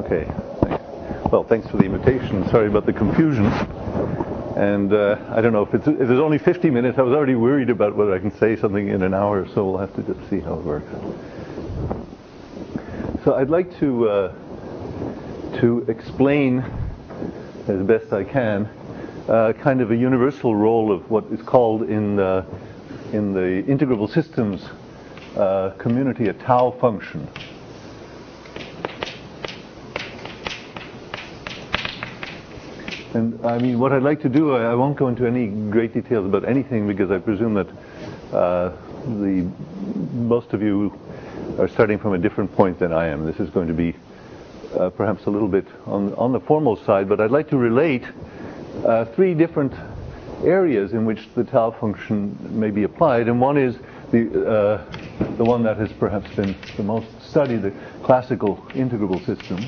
Okay. Thanks. Well, thanks for the invitation. Sorry about the confusion. And I don't know if there's only 50 minutes. I was already worried about whether I can say something in an hour, so we'll have to just see how it works. So I'd like to explain as best I can kind of a universal role of what is called in the integrable systems community a tau function. And I mean, what I'd like to do, I won't go into any great details about anything because I presume that most of you are starting from a different point than I am. This is going to be perhaps a little bit on the formal side, but I'd like to relate three different areas in which the tau function may be applied, and one is the one that has perhaps been the most studied, the classical integrable systems.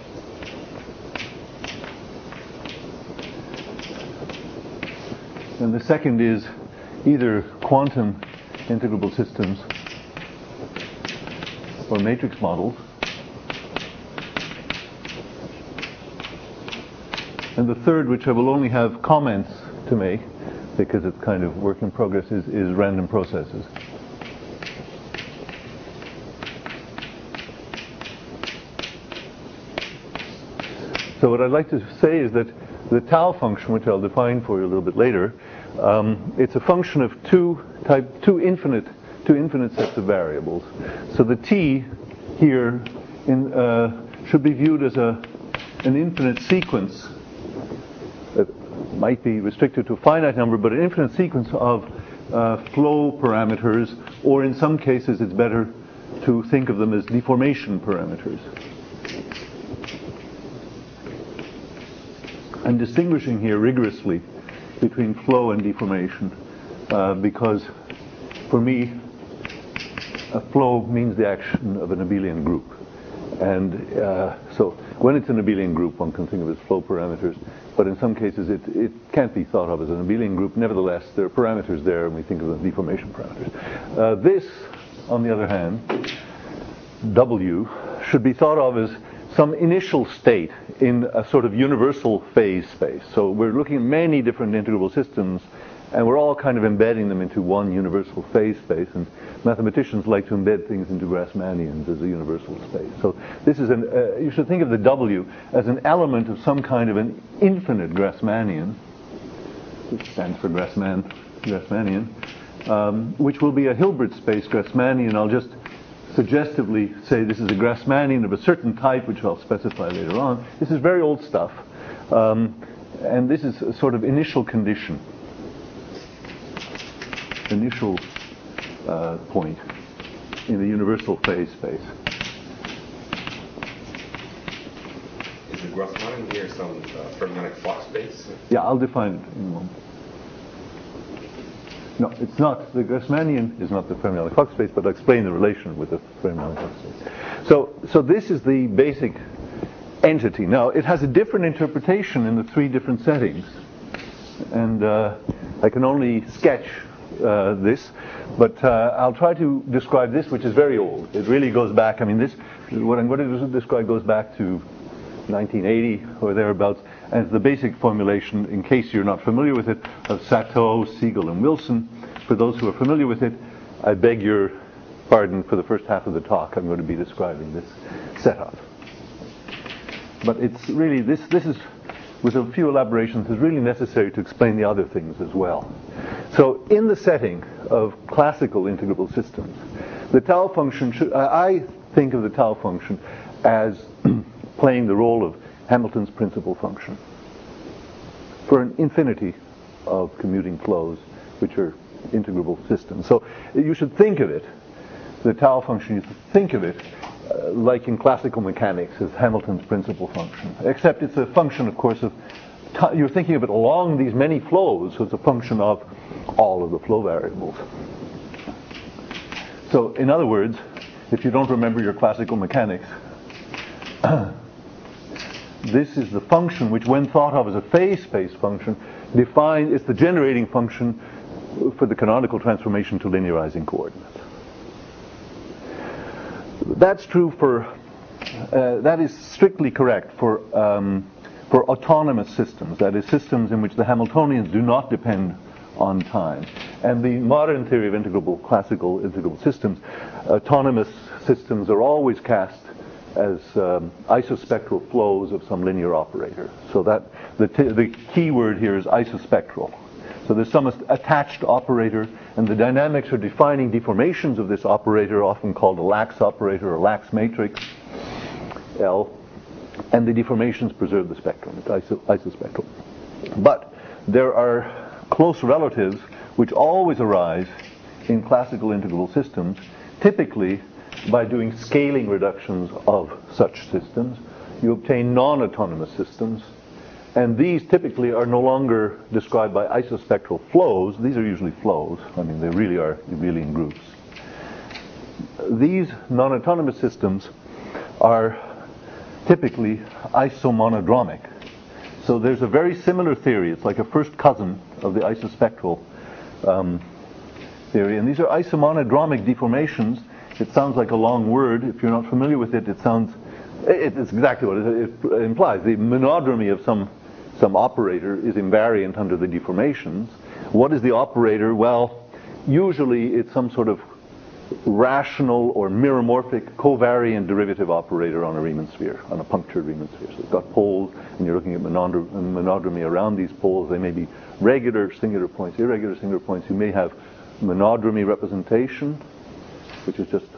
And the second is either quantum integrable systems or matrix models. And the third, which I will only have comments to make, because it's kind of work in progress, is random processes. So what I'd like to say is that the tau function, which I'll define for you a little bit later, it's a function of two infinite sets of variables. So the t here should be viewed as an infinite sequence that might be restricted to a finite number, but an infinite sequence of flow parameters, or in some cases it's better to think of them as deformation parameters. I'm distinguishing here rigorously between flow and deformation because for me a flow means the action of an abelian group, and so when it's an abelian group one can think of it as flow parameters, but in some cases it can't be thought of as an abelian group. Nevertheless, there are parameters there and we think of them as deformation parameters. This, on the other hand, W, should be thought of as some initial state in a sort of universal phase space. So we're looking at many different integrable systems, and we're all kind of embedding them into one universal phase space, and mathematicians like to embed things into Grassmannians as a universal space. So this is you should think of the W as an element of some kind of an infinite Grassmannian, which stands for Grassmannian, which will be a Hilbert space Grassmannian. I'll just suggestively say this is a Grassmannian of a certain type, which I'll specify later on. This is very old stuff, and this is a sort of initial condition, initial point in the universal phase space. Is the Grassmannian here some fermionic flux space? Yeah, I'll define it in a moment. No, it's not. The Grassmannian is not the fermionic flux space, but I'll explain the relation with the fermionic flux space. So this is the basic entity. Now, it has a different interpretation in the three different settings, and I can only sketch this, but I'll try to describe this, which is very old. It really goes back. I mean, what I'm going to describe goes back to 1980 or thereabouts, as the basic formulation, in case you're not familiar with it, of Sato, Siegel, and Wilson. For those who are familiar with it, I beg your pardon for the first half of the talk. I'm going to be describing this setup. But it's really, this is, with a few elaborations, is really necessary to explain the other things as well. So in the setting of classical integrable systems, the tau function I think of the tau function as playing the role of Hamilton's principal function for an infinity of commuting flows which are integrable systems. So you should think of it, the tau function, you should think of it like in classical mechanics as Hamilton's principal function, except it's a function, of course, of you're thinking of it along these many flows, so it's a function of all of the flow variables. So in other words, if you don't remember your classical mechanics, this is the function which, when thought of as a phase space function, is the generating function for the canonical transformation to linearizing coordinates. That's true for that is strictly correct for autonomous systems, that is, systems in which the Hamiltonians do not depend on time. And the modern theory of classical integrable systems, autonomous systems are always cast as isospectral flows of some linear operator. So that the key word here is isospectral. So there's some attached operator, and the dynamics are defining deformations of this operator, often called a lax operator or lax matrix, L, and the deformations preserve the spectrum. It's isospectral. But there are close relatives which always arise in classical integrable systems, typically by doing scaling reductions of such systems. You obtain non-autonomous systems, and these typically are no longer described by isospectral flows. These are usually flows. I mean, they really are abelian groups. These non-autonomous systems are typically isomonodromic. So there's a very similar theory. It's like a first cousin of the isospectral theory. And these are isomonodromic deformations. It sounds like a long word. If you're not familiar with it, it's exactly what it implies. The monodromy of some operator is invariant under the deformations. What is the operator? Well, usually it's some sort of rational or meromorphic covariant derivative operator on a Riemann sphere, on a punctured Riemann sphere. So it's got poles, and you're looking at monodromy around these poles. They may be regular singular points, irregular singular points. You may have monodromy representation, which is just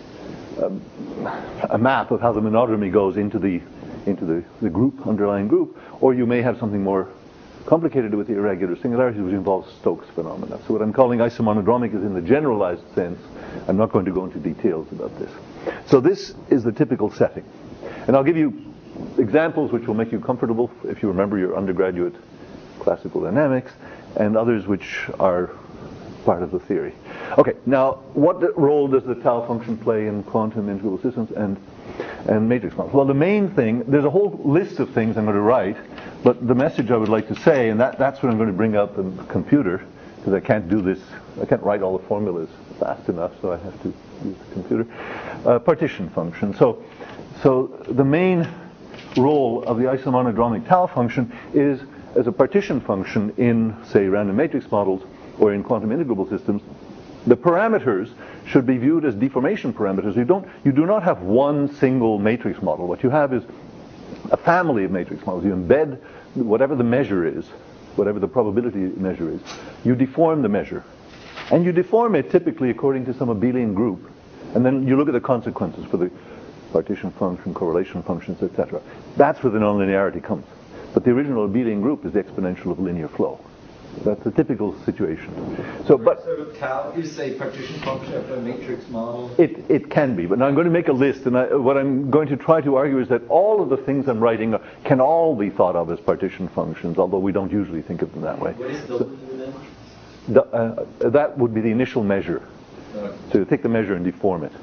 a map of how the monodromy goes into the group, underlying group, or you may have something more complicated with the irregular singularities, which involves Stokes phenomena. So what I'm calling isomonodromic is in the generalized sense. I'm not going to go into details about this. So this is the typical setting. And I'll give you examples which will make you comfortable if you remember your undergraduate classical dynamics, and others which are part of the theory. Okay, now what role does the tau function play in quantum integrable systems and matrix models? Well, the main thing, there's a whole list of things I'm going to write, but the message I would like to say, and that's what I'm going to bring up in the computer, because I can't do this, I can't write all the formulas fast enough, so I have to use the computer. Partition function. So the main role of the isomonodromic tau function is as a partition function in, say, random matrix models or in quantum integrable systems. The parameters should be viewed as deformation parameters. You do not have one single matrix model. What you have is a family of matrix models. You embed whatever the measure is, whatever the probability measure is. You deform the measure. And you deform it typically according to some abelian group. And then you look at the consequences for the partition function, correlation functions, etc. That's where the nonlinearity comes. But the original abelian group is the exponential of linear flow. That's a typical situation. So tau is a partition function of a matrix model? It can be, but now I'm going to make a list, and what I'm going to try to argue is that all of the things I'm writing can all be thought of as partition functions, although we don't usually think of them that way. What is W then? That would be the initial measure. So you take the measure and deform it.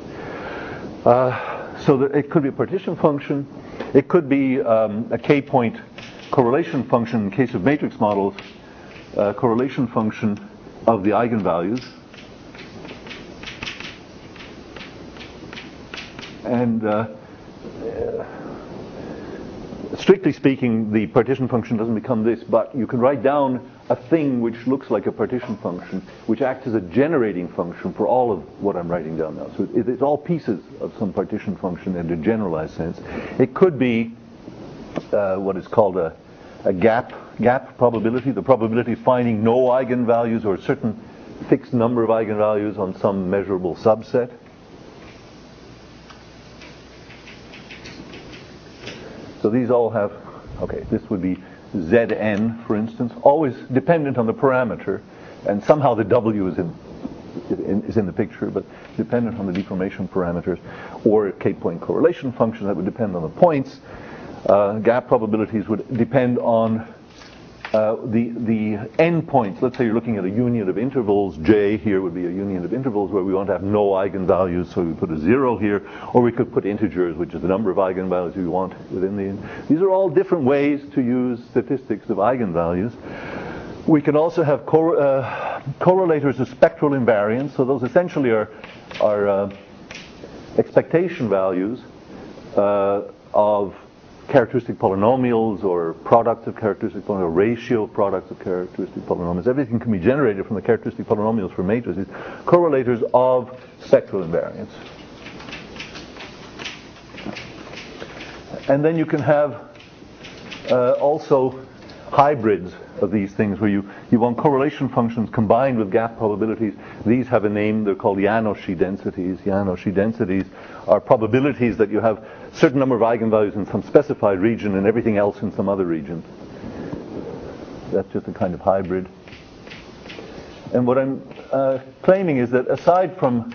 So that it could be a partition function. It could be a k-point correlation function in case of matrix models. Correlation function of the eigenvalues, and strictly speaking, the partition function doesn't become this, but you can write down a thing which looks like a partition function, which acts as a generating function for all of what I'm writing down now. So it's all pieces of some partition function in a generalized sense. It could be what is called a gap probability, the probability of finding no eigenvalues or a certain fixed number of eigenvalues on some measurable subset. So these all have, okay, this would be Zn, for instance, always dependent on the parameter, and somehow the W is in the picture, but dependent on the deformation parameters, or a k-point correlation function that would depend on the points. Gap probabilities would depend on the endpoints. Let's say you're looking at a union of intervals. J here would be a union of intervals where we want to have no eigenvalues, so we put a 0 here, or we could put integers, which is the number of eigenvalues we want within the. These are all different ways to use statistics of eigenvalues. We can also have correlators of spectral invariance. So those essentially are expectation values of characteristic polynomials or products of characteristic polynomials, ratio of products of characteristic polynomials. Everything can be generated from the characteristic polynomials for matrices, correlators of spectral invariance. And then you can have also hybrids of these things where you want correlation functions combined with gap probabilities. These have a name, they're called Janosch densities. Janosch densities are probabilities that you have a certain number of eigenvalues in some specified region and everything else in some other region. That's just a kind of hybrid. And what I'm claiming is that aside from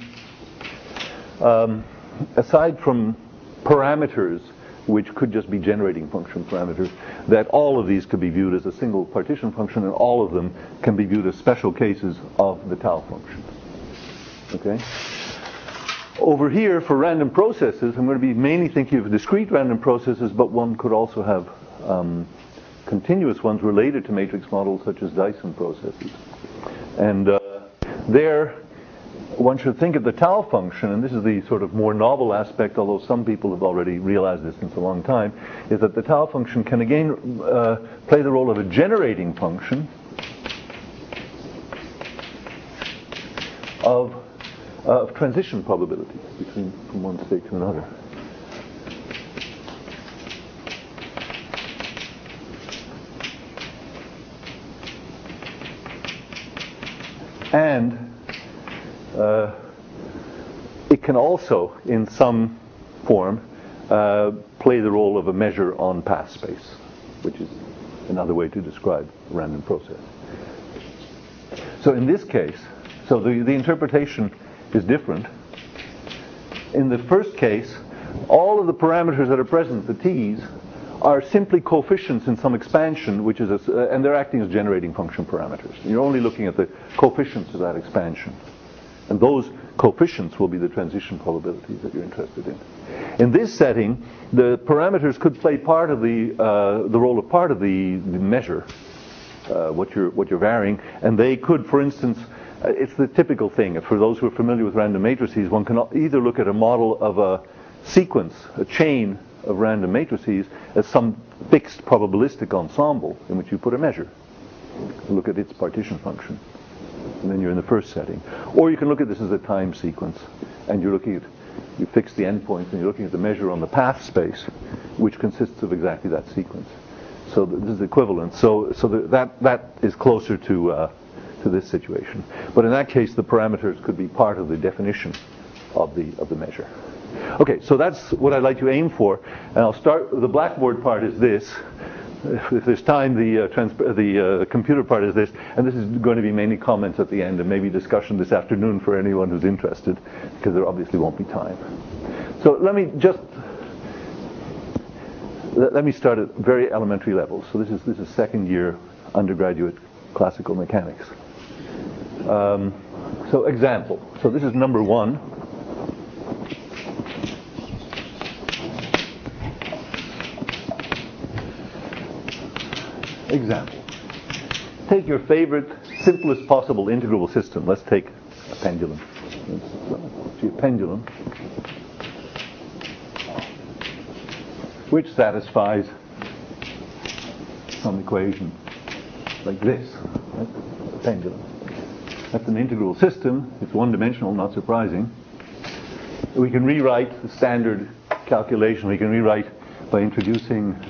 parameters which could just be generating function parameters, that all of these could be viewed as a single partition function, and all of them can be viewed as special cases of the tau function. Okay? Over here, for random processes, I'm going to be mainly thinking of discrete random processes, but one could also have continuous ones related to matrix models, such as Dyson processes. And there, one should think of the tau function, and this is the sort of more novel aspect, although some people have already realized this since a long time, is that the tau function can again play the role of a generating function of transition probabilities from one state to another. And it can also, in some form, play the role of a measure on path space, which is another way to describe a random process. So in this case, so the interpretation is different. In the first case, all of the parameters that are present, the t's, are simply coefficients in some expansion, which is and they're acting as generating function parameters. You're only looking at the coefficients of that expansion. And those coefficients will be the transition probabilities that you're interested in. In this setting, the parameters could play part of the role of part of the measure, what you're varying, and they could, for instance, it's the typical thing. For those who are familiar with random matrices, one can either look at a model of a sequence, a chain of random matrices, as some fixed probabilistic ensemble in which you put a measure. Look at its partition function. And then you're in the first setting. Or you can look at this as a time sequence, and you're looking at, you fix the endpoints, and you're looking at the measure on the path space, which consists of exactly that sequence. So this is equivalent. So that is closer to this situation. But in that case, the parameters could be part of the definition of the measure. Okay, so that's what I'd like to aim for. And I'll start. The Blackboard part is this. If there's time, the computer part is this, and this is going to be mainly comments at the end, and maybe discussion this afternoon for anyone who's interested, because there obviously won't be time. So let me start at very elementary levels. So this is second year undergraduate classical mechanics. So example. So this is number 1. Example. Take your favorite, simplest possible integrable system. Let's take a pendulum. So a pendulum which satisfies some equation like this. Right? A pendulum. That's an integral system. It's one-dimensional, not surprising. We can rewrite the standard calculation. We can rewrite by introducing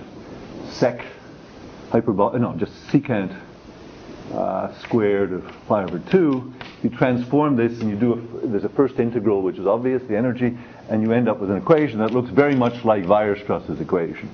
just secant squared of pi over 2. You transform this and there's a first integral which is obvious, the energy, and you end up with an equation that looks very much like Weierstrass's equation.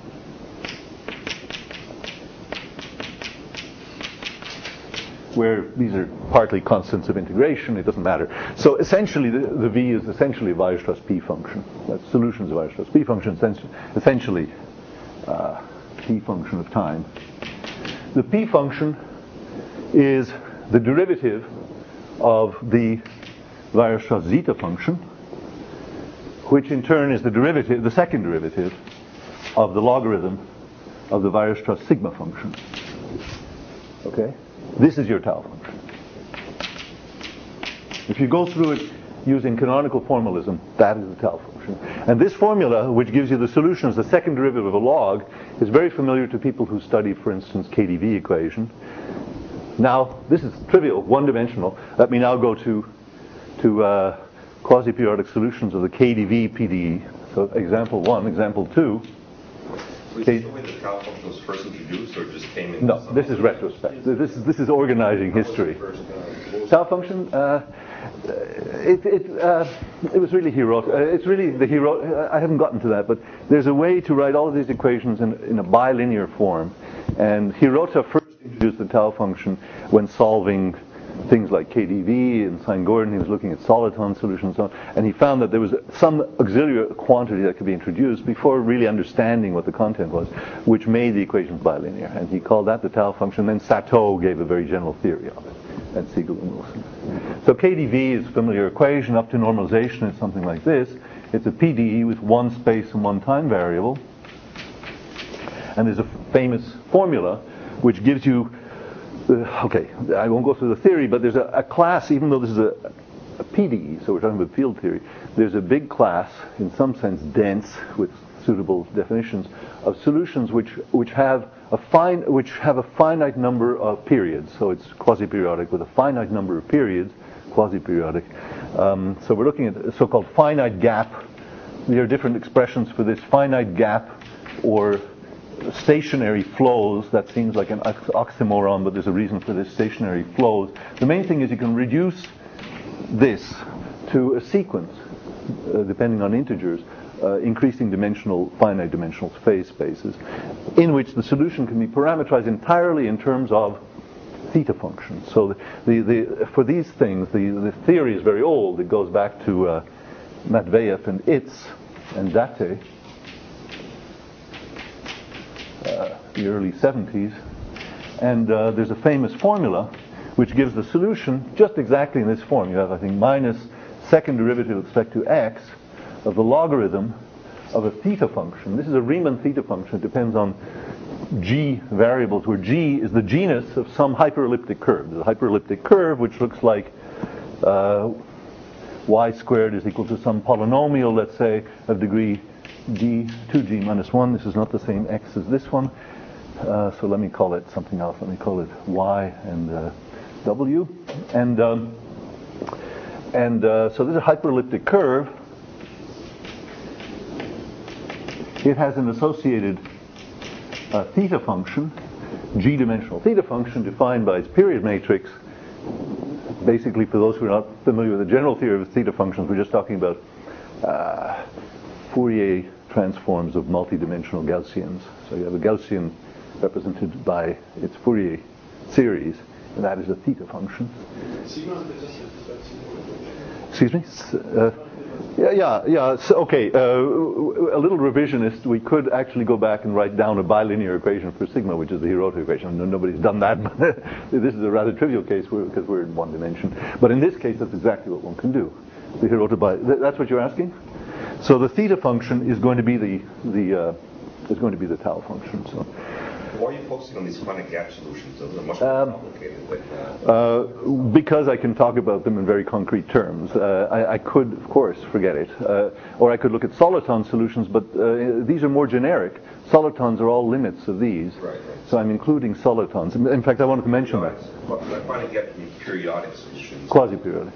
Where these are partly constants of integration, it doesn't matter. So essentially the V is essentially a Weierstrass P function. That's solutions of Weierstrass P function, essentially P function of time. The P function is the derivative of the Weierstrass zeta function, which in turn is the second derivative of the logarithm of the Weierstrass sigma function. Okay? This is your tau function. If you go through it using canonical formalism, that is the tau function. function. And this formula, which gives you the solution as the second derivative of a log, is very familiar to people who study, for instance, KdV equation. Now, this is trivial, one-dimensional. Let me now go to quasi-periodic solutions of the KdV PDE. So example 1, example 2. Is this the way the tau function was first introduced, or just came in? No, this is retrospect. This is organizing history. Tau function, it was really Hirota. It's really the Hirota. I haven't gotten to that, but there's a way to write all of these equations in a bilinear form. And Hirota first introduced the tau function when solving things like KdV and Sine-Gordon. He was looking at soliton solutions and so on, and he found that there was some auxiliary quantity that could be introduced before really understanding what the content was, which made the equations bilinear. And he called that the tau function. Then Sato gave a very general theory of it, and Siegel and Wilson. So KdV is a familiar equation. Up to normalization is something like this. It's a PDE with one space and one time variable. And there's a famous formula which gives you okay, I won't go through the theory, but there's a class, even though this is a PDE, so we're talking about field theory, there's a big class, in some sense dense, with suitable definitions, of solutions which have a finite number of periods. So it's quasi-periodic with a finite number of periods, quasi-periodic. So we're looking at a so-called finite gap. There are different expressions for this finite gap or stationary flows. That seems like an oxymoron, but there's a reason for this, stationary flows. The main thing is you can reduce this to a sequence, depending on integers, increasing dimensional, finite dimensional phase spaces, in which the solution can be parameterized entirely in terms of theta functions. So for these things, the theory is very old. It goes back to Matveyev and Itz and Date, the early 70s, and there's a famous formula which gives the solution just exactly in this form. You have, I think, minus second derivative with respect to x of the logarithm of a theta function. This is a Riemann theta function. It depends on g variables, where g is the genus of some hyperelliptic curve. There's a hyperelliptic curve which looks like y squared is equal to some polynomial, let's say, of degree g, 2g minus 1. This is not the same x as this one. So let me call it something else. Let me call it y and w. And so this is a hyperelliptic curve. It has an associated theta function, g-dimensional theta function, defined by its period matrix. Basically, for those who are not familiar with the general theory of theta functions, we're just talking about Fourier transforms of multidimensional Gaussians. So you have a Gaussian represented by its Fourier series, and that is a theta function. Excuse me? Yeah. So, okay. A little revisionist. We could actually go back and write down a bilinear equation for sigma, which is the Hirota equation. Nobody's done that. But this is a rather trivial case because we're in one dimension. But in this case, that's exactly what one can do. The Hirota that's what you're asking? So the theta function is going to be the tau function. So. Why are you focusing on these finite gap solutions? Those are much more complicated. Because I can talk about them in very concrete terms. I could, of course, forget it. Or I could look at soliton solutions, but these are more generic. Solitons are all limits of these. Right. So I'm including solitons. In fact, I wanted to mention that. Finite gap can be periodic solutions. Quasi-periodic.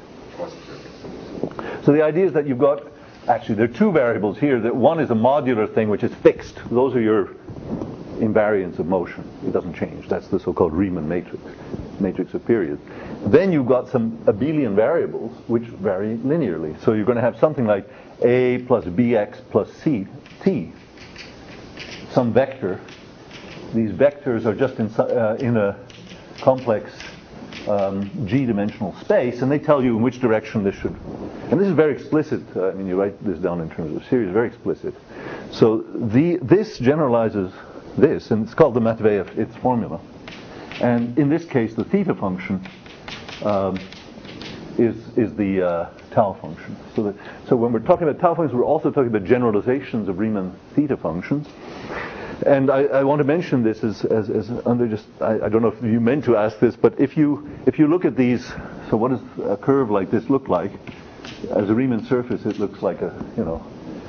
So the idea is that you've got, actually, there are two variables here. That one is a modular thing, which is fixed. Those are your invariants of motion. It doesn't change. That's the so-called Riemann matrix of periods. Then you've got some abelian variables which vary linearly. So you're going to have something like a plus bx plus ct, some vector. These vectors are just in a complex g-dimensional space, and they tell you in which direction this should. And this is very explicit. I mean, you write this down in terms of series, very explicit. So this generalizes this, and it's called the Matveyev-Itz formula. And in this case, the theta function is the tau function. So when we're talking about tau functions, we're also talking about generalizations of Riemann theta functions. And I want to mention this as under just, I don't know if you meant to ask this, but if you look at these, so what does a curve like this look like? As a Riemann surface, it looks like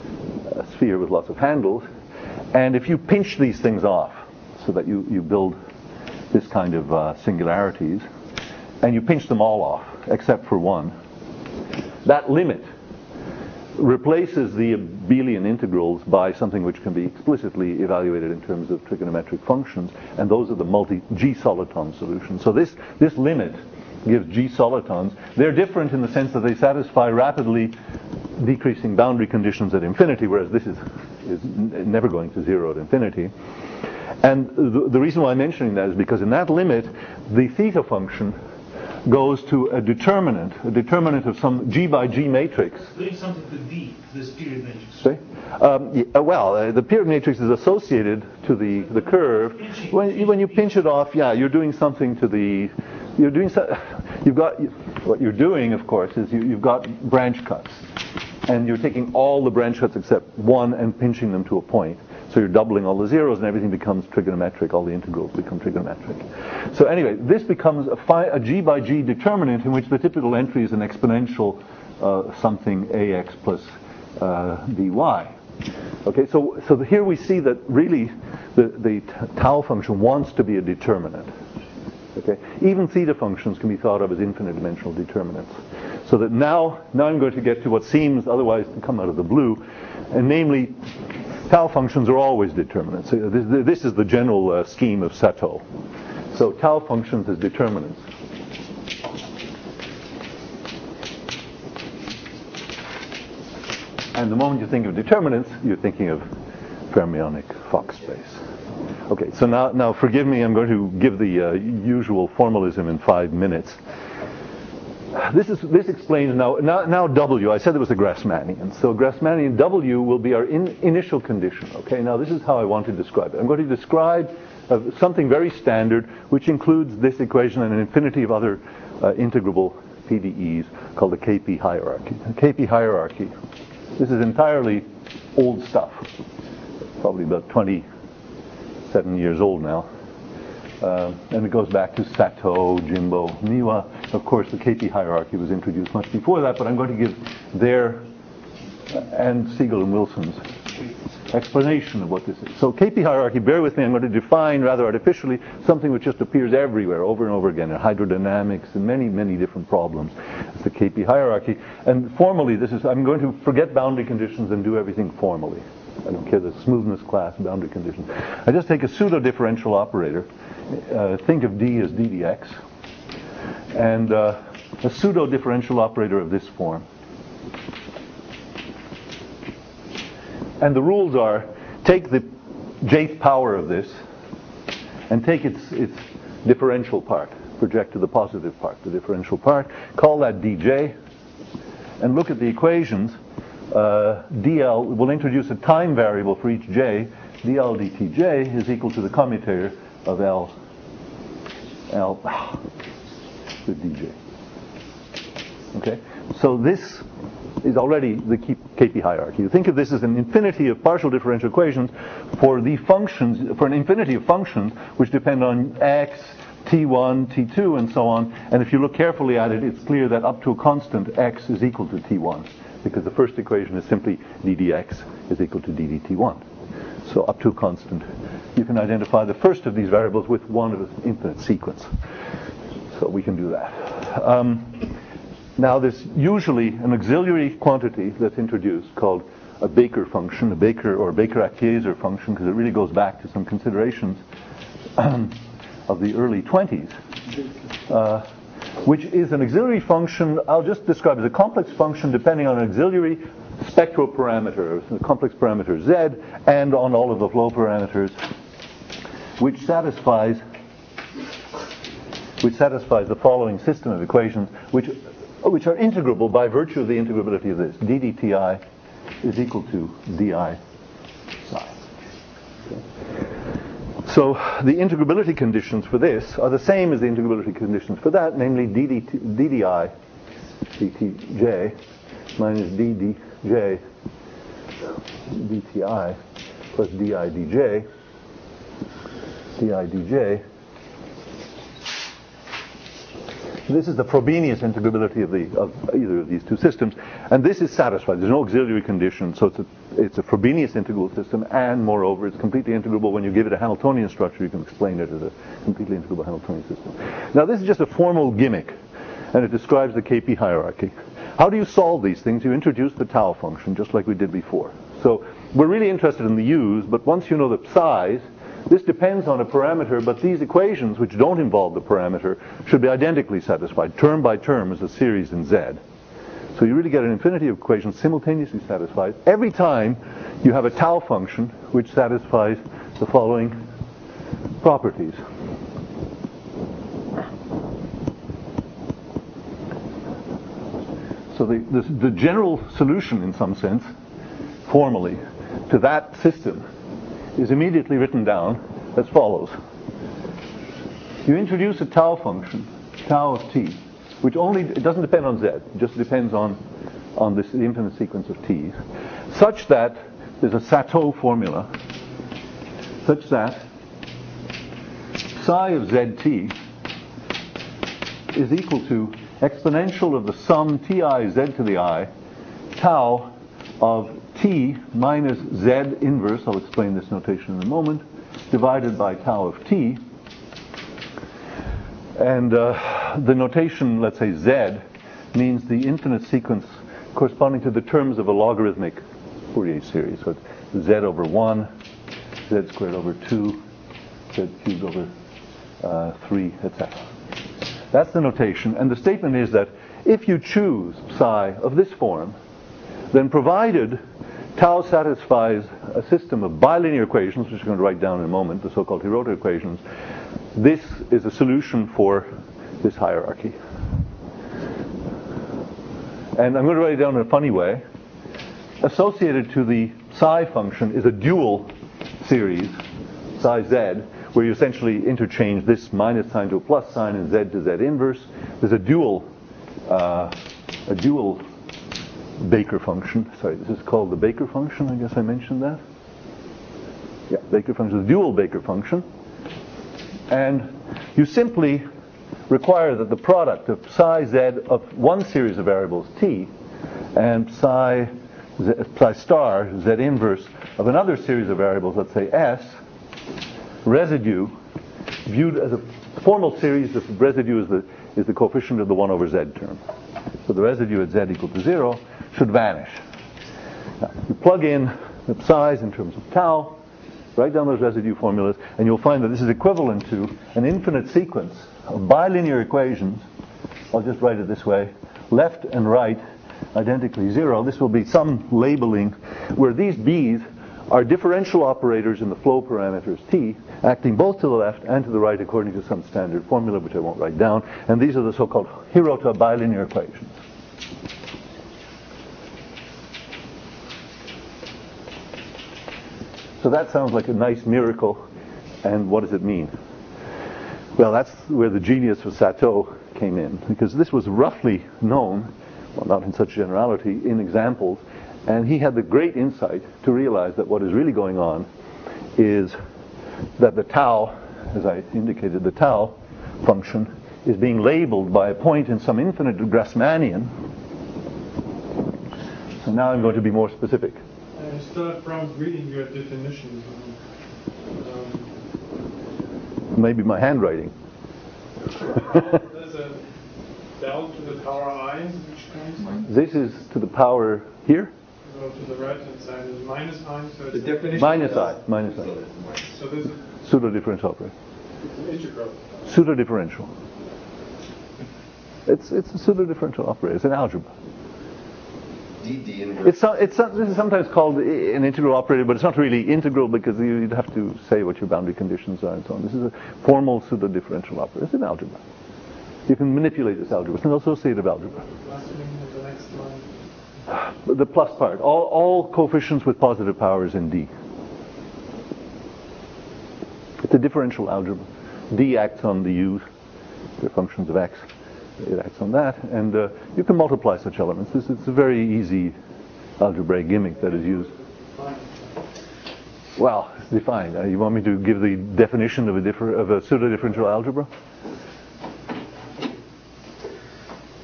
a sphere with lots of handles. And if you pinch these things off so that you build this kind of singularities, and you pinch them all off except for one, that limit replaces the abelian integrals by something which can be explicitly evaluated in terms of trigonometric functions, and those are the multi-G soliton solutions. So this limit gives G solitons. They're different in the sense that they satisfy rapidly decreasing boundary conditions at infinity, whereas this is never going to zero at infinity. And the reason why I'm mentioning that is because in that limit, the theta function goes to a determinant of some G by G matrix. Doing something to D, this period matrix. Sorry? The period matrix is associated to the curve. When you pinch it off, you're doing something to the. What you're doing, of course, is you've got branch cuts, and you're taking all the branch cuts except one and pinching them to a point. So you're doubling all the zeros, and everything becomes trigonometric. All the integrals become trigonometric. So anyway, this becomes a G by G determinant in which the typical entry is an exponential something ax plus dy. Okay, so here we see that really the tau function wants to be a determinant. Okay, even theta functions can be thought of as infinite dimensional determinants. So that now I'm going to get to what seems otherwise to come out of the blue, and namely, tau functions are always determinants. This is the general scheme of Sato. So tau functions as determinants. And the moment you think of determinants, you're thinking of fermionic Fock space. Okay, so now forgive me, I'm going to give the usual formalism in 5 minutes. This explains now W. I said there was a Grassmannian. So Grassmannian W will be our initial condition. Okay, now this is how I want to describe it. I'm going to describe something very standard, which includes this equation and an infinity of other integrable PDEs called the KP hierarchy. The KP hierarchy. This is entirely old stuff. Probably about 27 years old now. And it goes back to Sato, Jimbo, Niwa. Of course, the KP hierarchy was introduced much before that, but I'm going to give their and Siegel and Wilson's explanation of what this is. So KP hierarchy, bear with me, I'm going to define rather artificially something which just appears everywhere, over and over again, in hydrodynamics and many, many different problems. It's the KP hierarchy. And formally, I'm going to forget boundary conditions and do everything formally. I don't care the smoothness class, boundary conditions. I just take a pseudo-differential operator. Think of D as ddx. And a pseudo-differential operator of this form. And the rules are, take the jth power of this and take its differential part, project to the positive part, the differential part, call that dj, and look at the equations. dl, we'll introduce a time variable for each j. dl dtj is equal to the commutator of L with dj. Okay? So this is already the KP hierarchy. You think of this as an infinity of partial differential equations for an infinity of functions which depend on x, t1, t2, and so on. And if you look carefully at it, it's clear that up to a constant x is equal to t1, because the first equation is simply ddx is equal to ddt1. So up to a constant, you can identify the first of these variables with one of an infinite sequence. So we can do that. Now there's usually an auxiliary quantity that's introduced called a Baker function, a Baker-Acquieser function, because it really goes back to some considerations of the early 20s, which is an auxiliary function. I'll just describe it as a complex function depending on an auxiliary spectral parameter, the complex parameter Z, and on all of the flow parameters, which satisfies the following system of equations, which are integrable by virtue of the integrability of this. ddti is equal to di psi. Okay. So the integrability conditions for this are the same as the integrability conditions for that, namely ddi dtj minus ddj dti plus didj This is the Frobenius integrability of either of these two systems, and this is satisfied. There's no auxiliary condition, so it's a Frobenius integrable system, and moreover, it's completely integrable. When you give it a Hamiltonian structure, you can explain it as a completely integrable Hamiltonian system. Now, this is just a formal gimmick, and it describes the KP hierarchy. How do you solve these things? You introduce the tau function, just like we did before. So we're really interested in the u's, but once you know the psi's, this depends on a parameter, but these equations, which don't involve the parameter, should be identically satisfied, term by term, as a series in Z. So you really get an infinity of equations simultaneously satisfied every time you have a tau function which satisfies the following properties. So the general solution, in some sense, formally, to that system is immediately written down as follows. You introduce a tau function, tau of t, which it doesn't depend on z, it just depends on the infinite sequence of t's, such that there's a Sato formula, such that psi of zt is equal to exponential of the sum ti z to the I, tau of t minus z inverse, I'll explain this notation in a moment, divided by tau of t. And the notation, let's say z, means the infinite sequence corresponding to the terms of a logarithmic Fourier series. So it's z over 1, z squared over 2, z cubed over 3, etc. That's the notation. And the statement is that if you choose psi of this form, then provided tau satisfies a system of bilinear equations, which we're going to write down in a moment, the so-called Hirota equations, this is a solution for this hierarchy. And I'm going to write it down in a funny way. Associated to the psi function is a dual series, psi z, where you essentially interchange this minus sign to a plus sign and z to z inverse. There's a dual Baker function. Sorry, this is called the Baker function. I guess I mentioned that. Yeah, Baker function is a dual Baker function. And you simply require that the product of psi z of one series of variables t and psi star z inverse of another series of variables, let's say s, residue, viewed as a formal series, the residue is the coefficient of the 1 over z term. So the residue at z equal to 0 should vanish. Now, you plug in the psi's in terms of tau, write down those residue formulas, and you'll find that this is equivalent to an infinite sequence of bilinear equations. I'll just write it this way. Left and right identically 0. This will be some labeling where these b's are differential operators in the flow parameters t, acting both to the left and to the right according to some standard formula, which I won't write down. And these are the so-called Hirota bilinear equations. So that sounds like a nice miracle. And what does it mean? Well, that's where the genius of Sato came in, because this was roughly known, well, not in such generality, in examples. And he had the great insight to realize that what is really going on is that the tau, as I indicated, the tau function is being labeled by a point in some infinite Grassmannian. So now I'm going to be more specific. I still have problems reading your definitions. Maybe my handwriting. There's a del to the power I, which comes. This is to the power here? So to the right hand side is minus I. So it's The definition Minus is- I. So this is Pseudo-differential operator. an integral. Pseudo-differential. It's a pseudo-differential operator. It's an algebra. D inverse. This is sometimes called an integral operator, but it's not really integral because you'd have to say what your boundary conditions are and so on. This is a formal pseudo-differential operator. It's an algebra. You can manipulate this algebra. It's an associative algebra. Last thing in the next line. The plus part. All coefficients with positive powers in D. It's a differential algebra. D acts on the U's. They're functions of X. It acts on that. And you can multiply such elements. It's a very easy algebraic gimmick that is used. Well, it's defined. You want me to give the definition of a pseudo-differential algebra?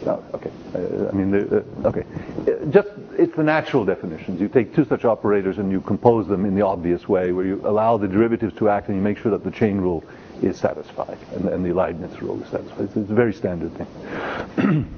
No, okay. Okay. Just it's the natural definitions. You take two such operators and you compose them in the obvious way, where you allow the derivatives to act and you make sure that the chain rule is satisfied and the Leibniz rule is satisfied. It's a very standard thing.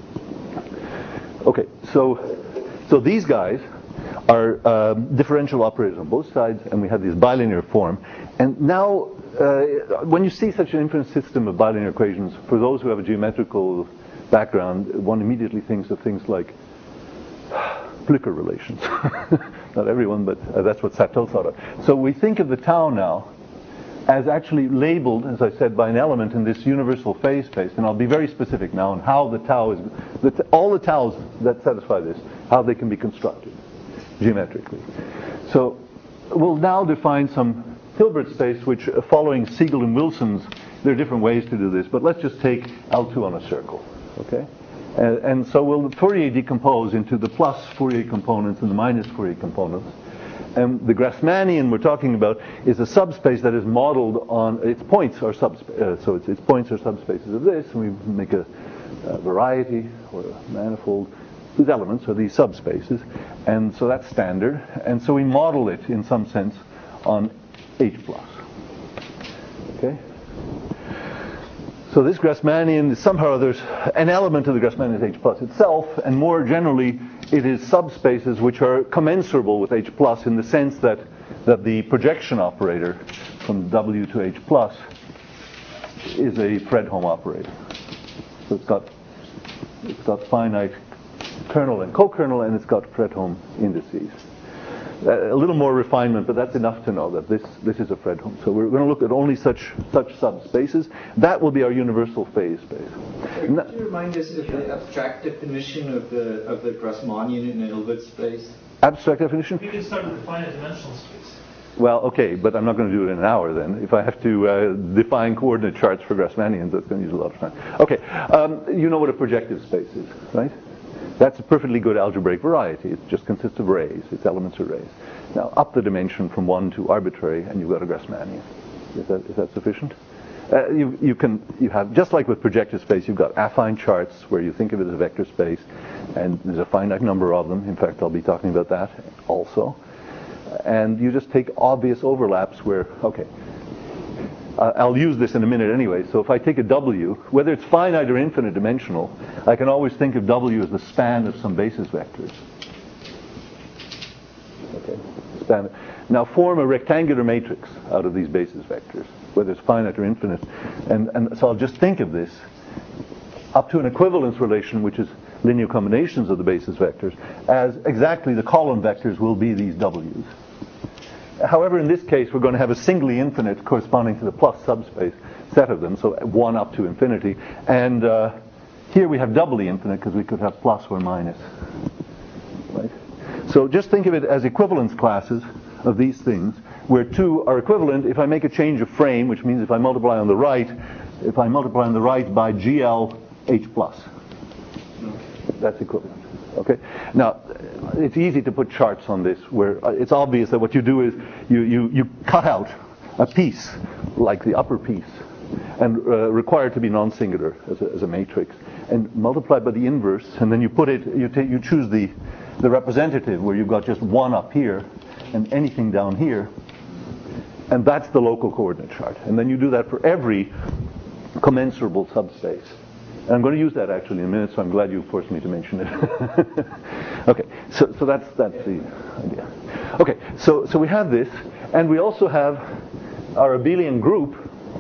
Okay, so these guys are differential operators on both sides, and we have this bilinear form. And now, when you see such an infinite system of bilinear equations, for those who have a geometrical background, one immediately thinks of things like Blücher relations. Not everyone, but that's what Sato thought of. So we think of the tau now as actually labeled, as I said, by an element in this universal phase space. And I'll be very specific now on how the tau is, all the taus that satisfy this, how they can be constructed geometrically. So we'll now define some Hilbert space, which following Siegel and Wilson's, there are different ways to do this, but let's just take L2 on a circle, okay? And so we'll Fourier decompose into the plus Fourier components and the minus Fourier components. And the Grassmannian we're talking about is a subspace that is modeled on its points are its points are subspaces of this, and we make a variety or a manifold whose elements are these subspaces, and so that's standard. And so we model it in some sense on H plus. Okay. So this Grassmannian is somehow there's an element of the Grassmannian is H plus itself, and more generally it is subspaces which are commensurable with H plus in the sense that the projection operator from W to H plus is a Fredholm operator. So it's got finite kernel and co-kernel, and it's got Fredholm indices. A little more refinement, but that's enough to know that this is a Fredholm. So we're going to look at only such subspaces. That will be our universal phase space. Could you remind us of the abstract definition of the Grassmannian in a Hilbert space? Abstract definition? We can start with the finite dimensional space. Well, okay, but I'm not going to do it in an hour then. If I have to define coordinate charts for Grassmannians, that's going to use a lot of time. Okay, you know what a projective space is, right? That's a perfectly good algebraic variety. It just consists of rays. Its elements are rays. Now, up the dimension from 1 to arbitrary, and you've got a Grassmannian. Is that sufficient? You have, just like with projective space, you've got affine charts where you think of it as a vector space, and there's a finite number of them. In fact, I'll be talking about that also. And you just take obvious overlaps where, okay, I'll use this in a minute anyway. So if I take a W, whether it's finite or infinite dimensional, I can always think of W as the span of some basis vectors. Okay, span. Now form a rectangular matrix out of these basis vectors, whether it's finite or infinite. And so I'll just think of this up to an equivalence relation, which is linear combinations of the basis vectors, as exactly the column vectors will be these W's. However, in this case, we're going to have a singly infinite corresponding to the plus subspace set of them, so 1 up to infinity. And here we have doubly infinite because we could have plus or minus. Right? So just think of it as equivalence classes of these things, where 2 are equivalent if I make a change of frame, which means if I multiply on the right by GL H plus. That's equivalent. Okay. Now, it's easy to put charts on this where it's obvious that what you do is you cut out a piece, like the upper piece, and required to be non-singular as a matrix, and multiply by the inverse, and then you put it. You choose the representative where you've got just 1 up here and anything down here, and that's the local coordinate chart. And then you do that for every commensurable subspace. And I'm going to use that actually in a minute, so I'm glad you forced me to mention it. Okay, so that's the idea. Okay, so we have this, and we also have our abelian group.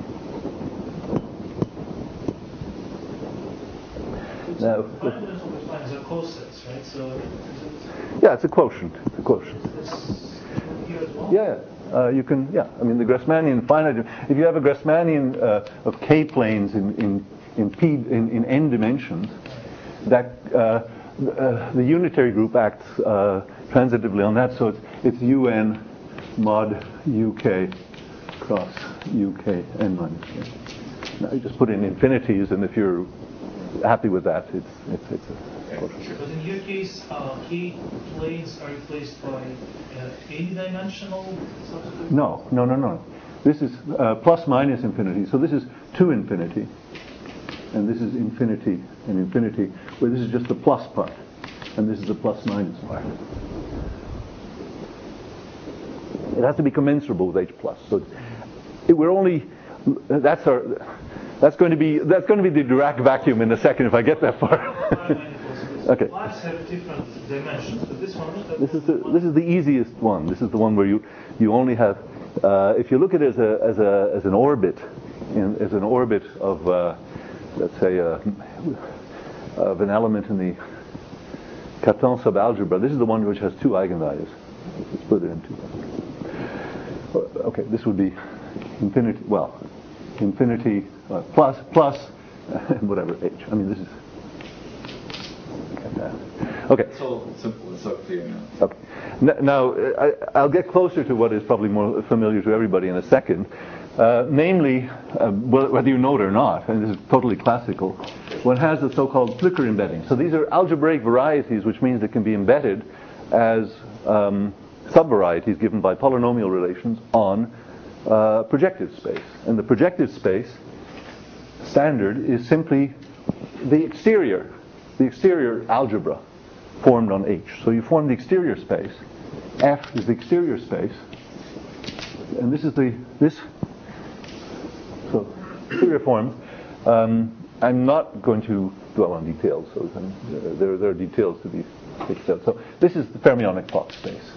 Now, Is a cosets, right? So yeah, it's a quotient. It's a quotient. here as well? Yeah. You can. Yeah. I mean, the Grassmannian finite. If you have a Grassmannian of k-planes in n dimensions, that the unitary group acts transitively on that, so it's un mod uk cross uk n minus k. Now you just put in infinities, and if you're happy with that, it's a quotient. But in your case, k-planes are replaced by n-dimensional subspace? No. This is plus minus infinity, so this is to infinity. and this is infinity and infinity, where this is just the plus part, and this is the plus minus part. It has to be commensurable with H plus. So we're only that's going to be the Dirac vacuum in a second if I get that far. Okay. Lines have different dimensions, but this one. This is the easiest one. This is the one where you only have. If you look at it as an orbit, as an orbit of let's say of an element in the Cartan subalgebra, this is the one which has two eigenvalues. Let's split it in two. Okay, this would be infinity. Well, infinity plus whatever h. I mean, this is. Okay. It's all simple. It's so clear now. Okay. Now, I'll get closer to what is probably more familiar to everybody in a second. Namely, whether you know it or not, and this is totally classical, one has the so-called Plücker embedding. So these are algebraic varieties, which means they can be embedded as subvarieties given by polynomial relations on projective space. And the projective space standard is simply the exterior algebra formed on H. So you form the exterior space. F is the exterior space, and this is so exterior forms. I'm not going to dwell on details. So there are details to be fixed out. So this is the fermionic Fock space.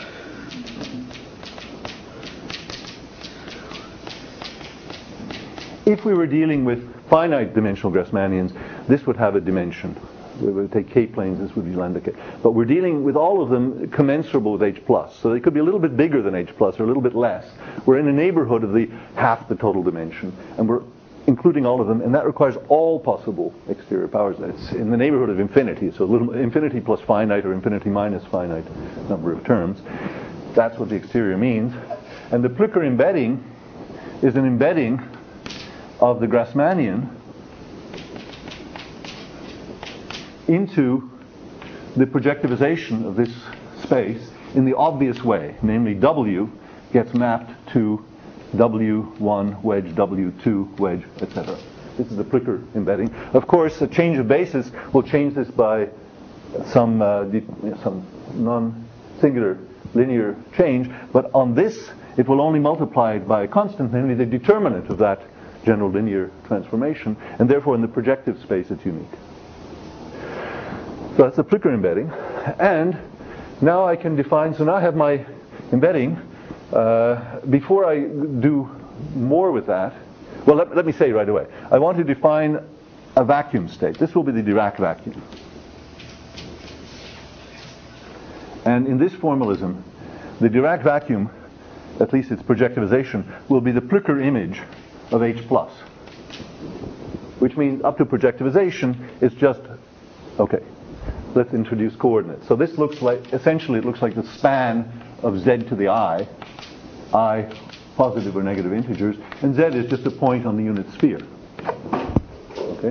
If we were dealing with finite dimensional Grassmannians, this would have a dimension. We would take K-planes, this would be lambda K. But we're dealing with all of them commensurable with H+. So they could be a little bit bigger than H+, or a little bit less. We're in the neighborhood of the half the total dimension, and we're including all of them, and that requires all possible exterior powers. It's in the neighborhood of infinity, so infinity plus finite or infinity minus finite number of terms. That's what the exterior means. And the Plücker embedding is an embedding of the Grassmannian into the projectivization of this space in the obvious way, namely W gets mapped to W1 wedge, W2 wedge, etc. This is the Plücker embedding. Of course, a change of basis will change this by some non-singular linear change, but on this it will only multiply it by a constant, namely the determinant of that general linear transformation, and therefore in the projective space it's unique. So that's the Plücker embedding. And now I can define, so now I have my embedding. Before I do more with that, well, let me say right away, I want to define a vacuum state. This will be the Dirac vacuum. And in this formalism, the Dirac vacuum, at least its projectivization, will be the Plücker image of H+, which means up to projectivization, it's just, okay, let's introduce coordinates. So this looks like, essentially it looks like the span of z to the I positive or negative integers, and z is just a point on the unit sphere. Okay?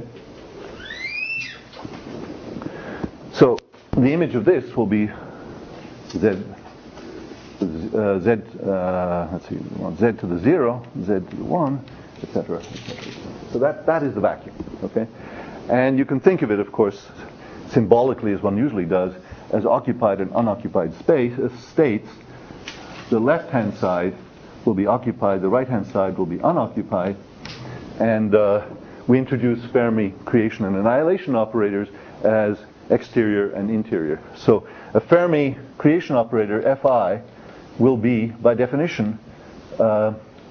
So the image of this will be z, let's see, z to the 0, z to the 1, etc. So that is the vacuum. Okay? And you can think of it, of course, symbolically, as one usually does, as occupied and unoccupied states. The left-hand side will be occupied, the right-hand side will be unoccupied, and we introduce Fermi creation and annihilation operators as exterior and interior. So a Fermi creation operator, Fi, will be, by definition, the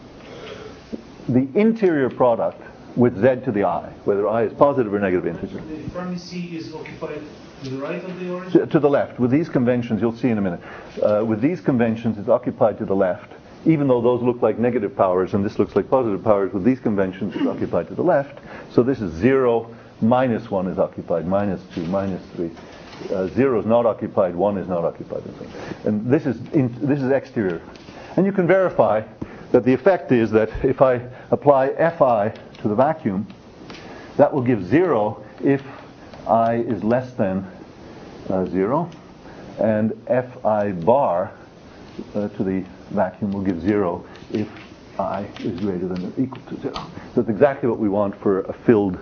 interior product with z to the I, whether I is positive or negative integer. The Fermi C is occupied to the right of the origin? To the left. With these conventions, you'll see in a minute. With these conventions, it's occupied to the left. Even though those look like negative powers and this looks like positive powers, with these conventions, it's occupied to the left. So this is 0, minus 1 is occupied, minus 2, minus 3. 0 is not occupied, 1 is not occupied. And this is exterior. And you can verify that the effect is that if I apply Fi to the vacuum, that will give 0 if I is less than 0, and Fi bar to the vacuum will give 0 if I is greater than or equal to 0. So it's exactly what we want for a filled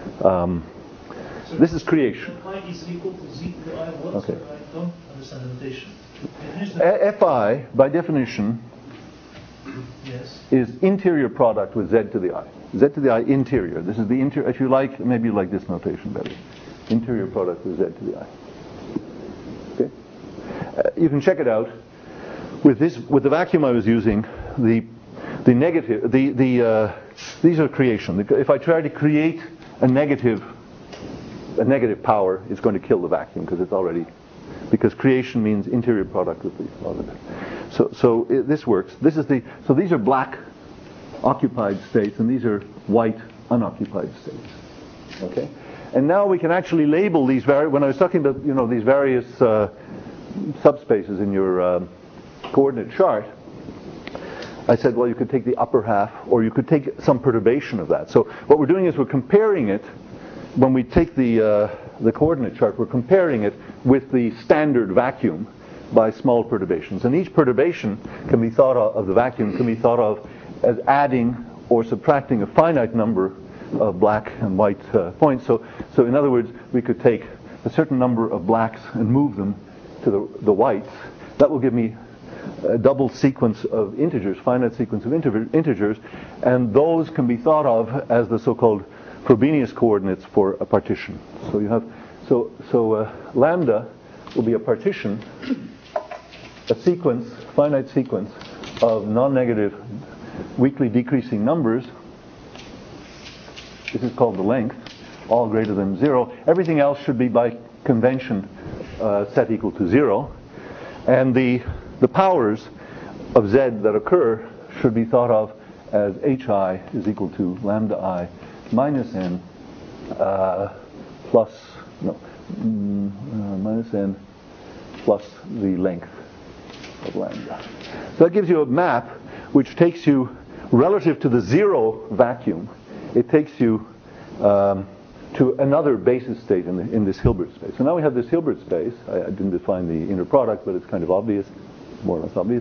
This is creation. I is equal to Z to the I what? Okay. I don't understand the notation. Fi, by definition, Yes. is interior product with Z to the I. Z to the I interior. This is the interior. If you like, maybe you like this notation better. Interior product with Z to the I. Okay. You can check it out with this. With the vacuum I was using, the negative. These are creation. If I try to create a negative power, it's going to kill the vacuum because creation means interior product with the positive. So this works. So these are black occupied states, and these are white unoccupied states. Okay, and now we can actually label these. When I was talking about these various subspaces in your coordinate chart, I said, well, you could take the upper half, or you could take some perturbation of that. So what we're doing is we're comparing it. When we take the coordinate chart, we're comparing it with the standard vacuum by small perturbations. And each perturbation can be thought of the vacuum can be thought of as adding or subtracting a finite number of black and white points. So in other words, we could take a certain number of blacks and move them to the whites. That will give me a double sequence of integers, finite sequence of integers, and those can be thought of as the so-called Frobenius coordinates for a partition. So you have lambda will be a partition, a sequence, finite sequence of non-negative weakly decreasing numbers. This is called the length, all greater than 0. Everything else should be by convention set equal to 0, and the powers of z that occur should be thought of as hi is equal to lambda I minus n minus n plus the length of lambda. So that gives you a map which takes you relative to the zero vacuum. It takes you to another basis state in this Hilbert space. So now we have this Hilbert space. I didn't define the inner product, but it's kind of obvious, more or less obvious.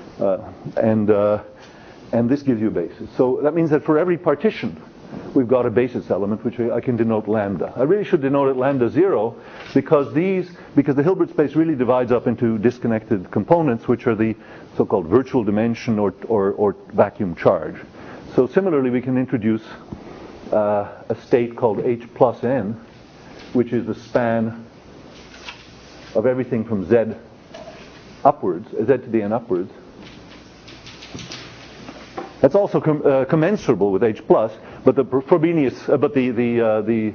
And this gives you a basis. So that means that for every partition, we've got a basis element which I can denote lambda. I really should denote it lambda 0 because the Hilbert space really divides up into disconnected components, which are the so-called virtual dimension or vacuum charge. So similarly, we can introduce a state called H plus n, which is the span of everything from z upwards, z to the n upwards. That's also commensurable with H plus, but the Frobenius, but the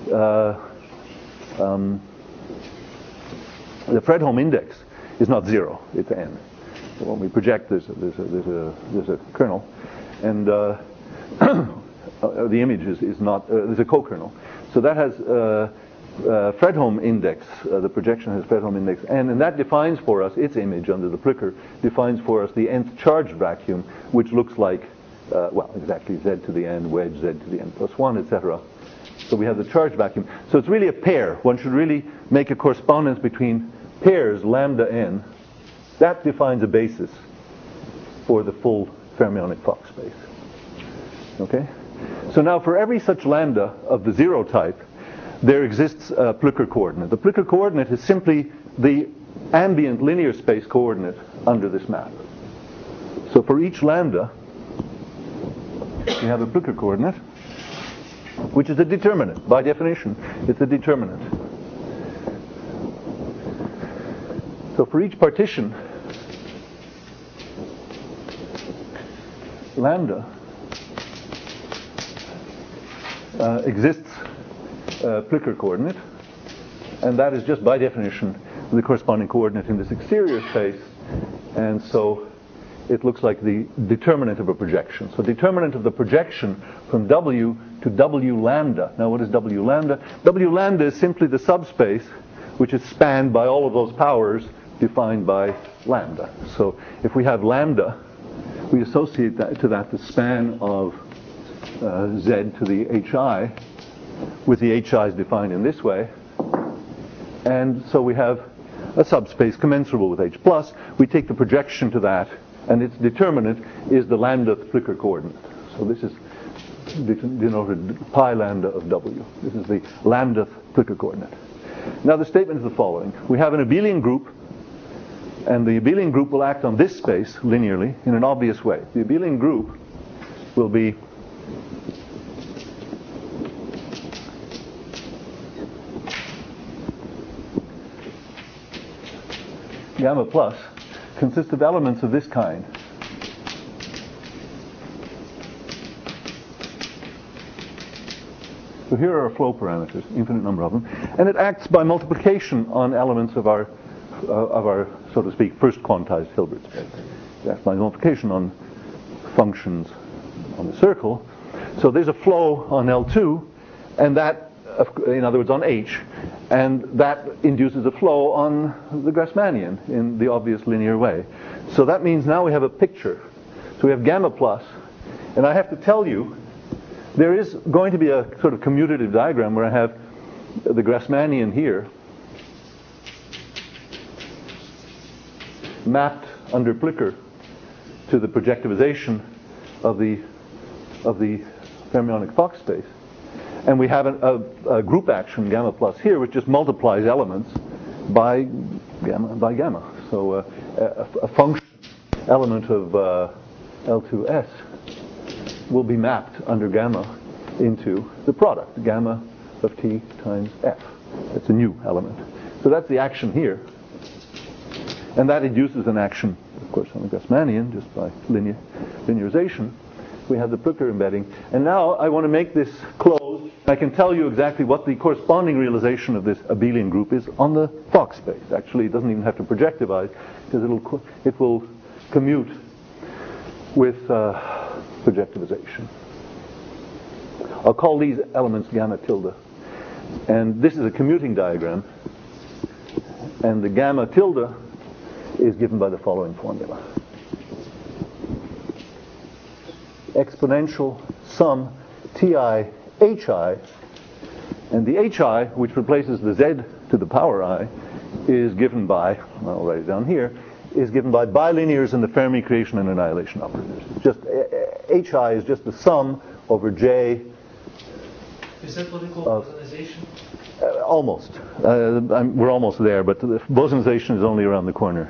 Fredholm index is not 0; it's n. So when we project, there's a kernel, and the image is not. There's a co-kernel. So that has Fredholm index. The projection has Fredholm index n, and that defines for us its image under the Plicker. Defines for us the nth charged vacuum, which looks like exactly z to the n wedge z to the n plus 1, etc. So we have the charged vacuum. So it's really a pair. One should really make a correspondence between pairs lambda n. That defines a basis for the full fermionic Fock space. Okay? So now for every such lambda of the 0 type, there exists a Plicker coordinate. The Plicker coordinate is simply the ambient linear space coordinate under this map. So for each lambda, we have a Plicker coordinate, which is a determinant. By definition, it's a determinant. So for each partition, lambda exists a Plicker coordinate, and that is just by definition the corresponding coordinate in this exterior space, and so it looks like the determinant of a projection. So determinant of the projection from W to W lambda. Now what is W lambda? W lambda is simply the subspace which is spanned by all of those powers defined by lambda. So if we have lambda, we associate that to that the span of z to the hi, with the hi's defined in this way. And so we have a subspace commensurable with H plus. We take the projection to that, and its determinant is the lambda Plicker coordinate. So this is denoted pi lambda of W. This is the lambda Plicker coordinate. Now the statement is the following. We have an abelian group, and the abelian group will act on this space linearly in an obvious way. The abelian group will be gamma plus consists of elements of this kind. So here are our flow parameters, infinite number of them, and it acts by multiplication on elements of our, so to speak, first quantized Hilbert space. It acts by multiplication on functions on the circle. So there's a flow on L2, and that, in other words, on H, and that induces a flow on the Grassmannian in the obvious linear way. So that means now we have a picture. So we have gamma plus, and I have to tell you, there is going to be a sort of commutative diagram where I have the Grassmannian here mapped under Plicker to the projectivization of the fermionic Fock space. And we have a group action, gamma plus here, which just multiplies elements by gamma. So a function element of L2S will be mapped under gamma into the product, gamma of T times F. That's a new element. So that's the action here. And that induces an action, of course, on the Grassmannian, just by linearization. We have the Plicker embedding. And now I want to make this closed. I can tell you exactly what the corresponding realization of this abelian group is on the Fock space. Actually, it doesn't even have to projectivize, because it will commute with projectivization. I'll call these elements gamma tilde. And this is a commuting diagram. And the gamma tilde is given by the following formula. Exponential sum Ti hi, and the hi, which replaces the z to the power I, is given by, I'll write it down here, is given by bilinears in the Fermi creation and annihilation operators. Just hi is just the sum over j. Is that what we call bosonization? Almost. We're almost there, but the bosonization is only around the corner.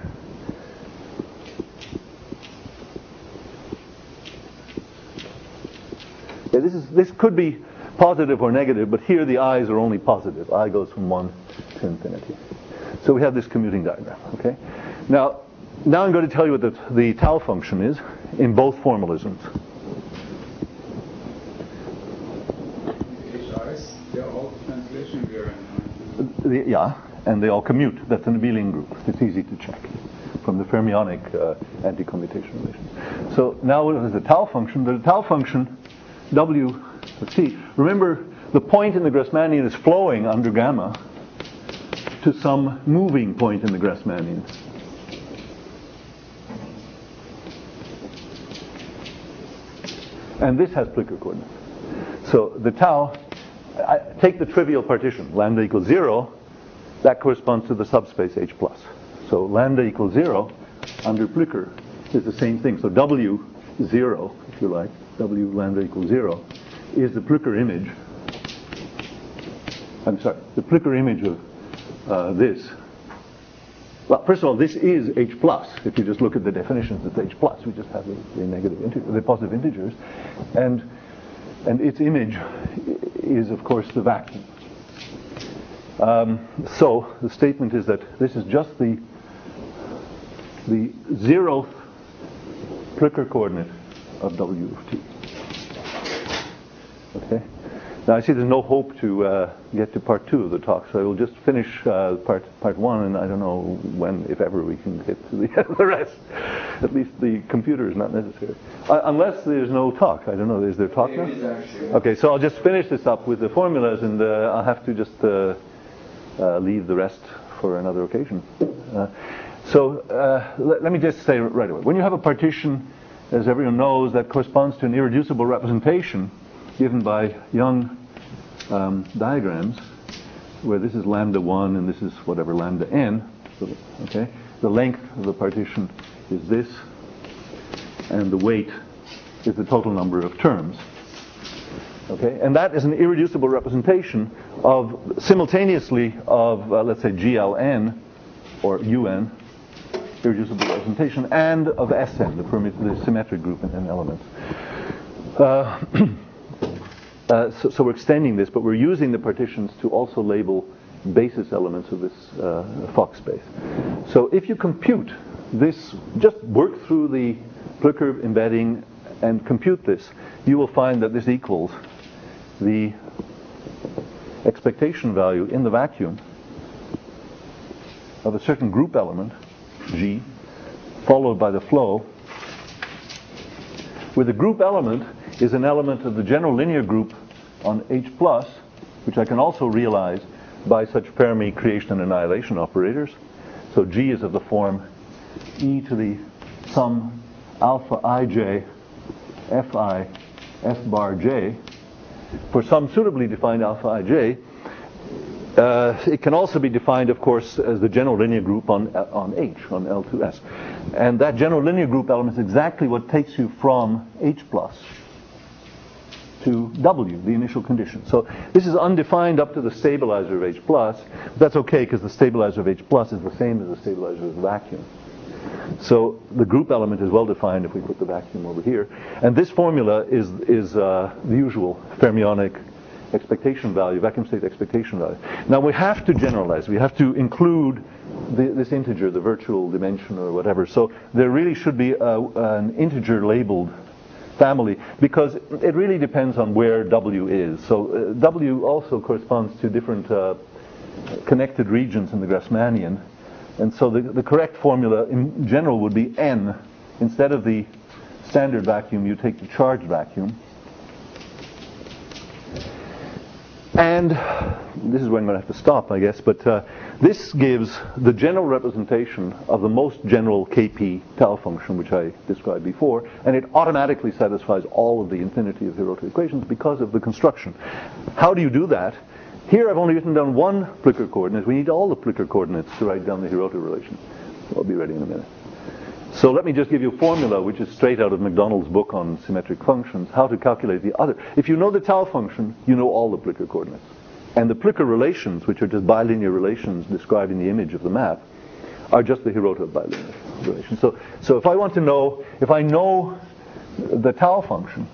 Yeah, this could be positive or negative, but here the i's are only positive. I goes from 1 to infinity. So we have this commuting diagram. Okay. Now I'm going to tell you what the tau function is in both formalisms. HIs, they're all translation variant. Yeah, and they all commute. That's an abelian group. It's easy to check from the fermionic anti-commutation relations. So now what is the tau function? The tau function W of T. Remember, the point in the Grassmannian is flowing under gamma to some moving point in the Grassmannian. And this has Plicker coordinates. So the tau, take the trivial partition, lambda equals 0, that corresponds to the subspace H+. So lambda equals 0 under Plicker is the same thing. So W 0, if you like, W lambda equals 0, is the Plicker image. I'm sorry, the Plicker image of this. Well, first of all, this is H+. If you just look at the definitions, it's H+. We just have the positive integers. And its image is, of course, the vacuum. So the statement is that this is just the 0th Plicker coordinate of W of T. Okay. Now I see there's no hope to get to part 2 of the talk, so I will just finish part 1, and I don't know when, if ever, we can get to the rest. At least the computer is not necessary, unless there's no talk. I don't know. Is there talk now? Okay, so I'll just finish this up with the formulas, and I'll have to just leave the rest for another occasion. Let me just say right away. When you have a partition, as everyone knows, that corresponds to an irreducible representation given by Young diagrams, where this is lambda 1 and this is whatever lambda n. So, okay, the length of the partition is this, and the weight is the total number of terms. Okay, and that is an irreducible representation of simultaneously of let's say GLN or UN, irreducible representation, and of Sn, the symmetric group in elements. So we're extending this, but we're using the partitions to also label basis elements of this Fock space. So if you compute this, just work through the Plücker embedding and compute this, you will find that this equals the expectation value in the vacuum of a certain group element, G, followed by the flow, where the group element is an element of the general linear group on H+, which I can also realize by such Fermi creation and annihilation operators. So G is of the form e to the sum alpha ij fi f bar j. For some suitably defined alpha ij, it can also be defined, of course, as the general linear group on H, on L2S. And that general linear group element is exactly what takes you from H plus to W, the initial condition. So this is undefined up to the stabilizer of H plus. That's okay, because the stabilizer of H plus is the same as the stabilizer of the vacuum. So the group element is well defined if we put the vacuum over here. And this formula is the usual fermionic expectation value, vacuum state expectation value. Now we have to generalize. We have to include this integer, the virtual dimension or whatever. So there really should be an integer labeled family, because it really depends on where W is. So W also corresponds to different connected regions in the Grassmannian. And so the correct formula in general would be N. Instead of the standard vacuum, you take the charged vacuum. And this is where I'm going to have to stop, I guess, but this gives the general representation of the most general Kp tau function, which I described before, and it automatically satisfies all of the infinity of Hiroto equations because of the construction. How do you do that? Here I've only written down one Plücker coordinate. We need all the Plücker coordinates to write down the Hiroto relation. I'll be ready in a minute. So let me just give you a formula which is straight out of McDonald's book on symmetric functions, how to calculate the other. If you know the tau function, you know all the Plücker coordinates. And the Plücker relations, which are just bilinear relations described in the image of the map, are just the Hiroto bilinear relations. So if I want to know, if I know the tau function,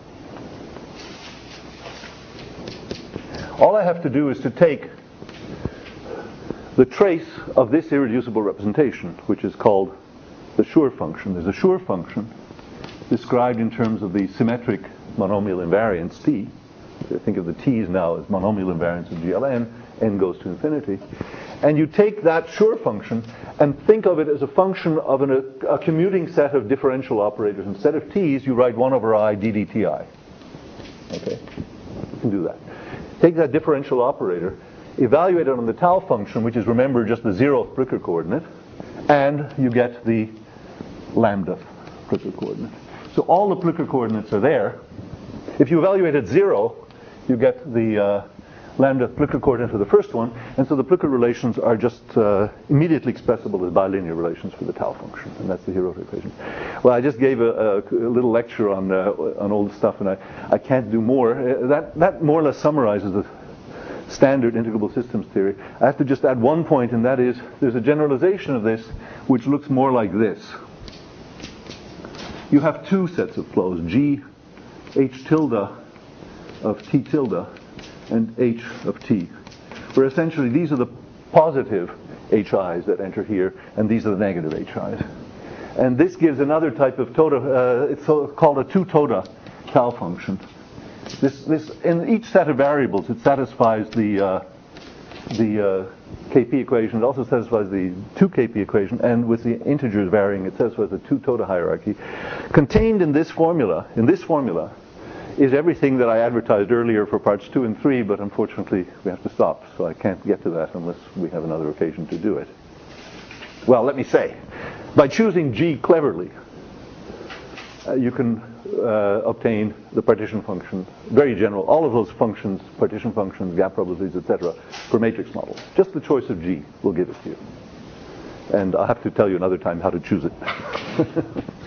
all I have to do is to take the trace of this irreducible representation, which is called the Schur function. There's a Schur function described in terms of the symmetric monomial invariance T. So think of the T's now as monomial invariance of GLN. N goes to infinity. And you take that Schur function and think of it as a function of a commuting set of differential operators. Instead of T's, you write 1 over I ddti. Okay? You can do that. Take that differential operator, evaluate it on the tau function, which is, remember, just the 0th Plücker coordinate, and you get the lambda Plücker coordinate. So all the Plücker coordinates are there. If you evaluate at 0, you get the lambda Plücker coordinate for the first one, and so the Plücker relations are just immediately expressible as bilinear relations for the tau function, and that's the Hiroto equation. Well, I just gave a little lecture on old stuff, and I can't do more. That more or less summarizes the standard integrable systems theory. I have to just add one point, and that is there's a generalization of this which looks more like this. You have two sets of flows, G H tilde of T tilde and H of T, where essentially these are the positive HIs that enter here, and these are the negative HIs. And this gives another type of tota, it's called a two-tota tau function. This in each set of variables, it satisfies the Kp equation. It also satisfies the 2Kp equation, and with the integers varying, it satisfies the two-tota hierarchy. Contained in this formula, is everything that I advertised earlier for parts 2 and 3, but unfortunately we have to stop, so I can't get to that unless we have another occasion to do it. Well, let me say, by choosing G cleverly, you can obtain the partition function, very general, all of those functions, partition functions, gap probabilities, etc., for matrix models. Just the choice of G will give it to you. And I'll have to tell you another time how to choose it.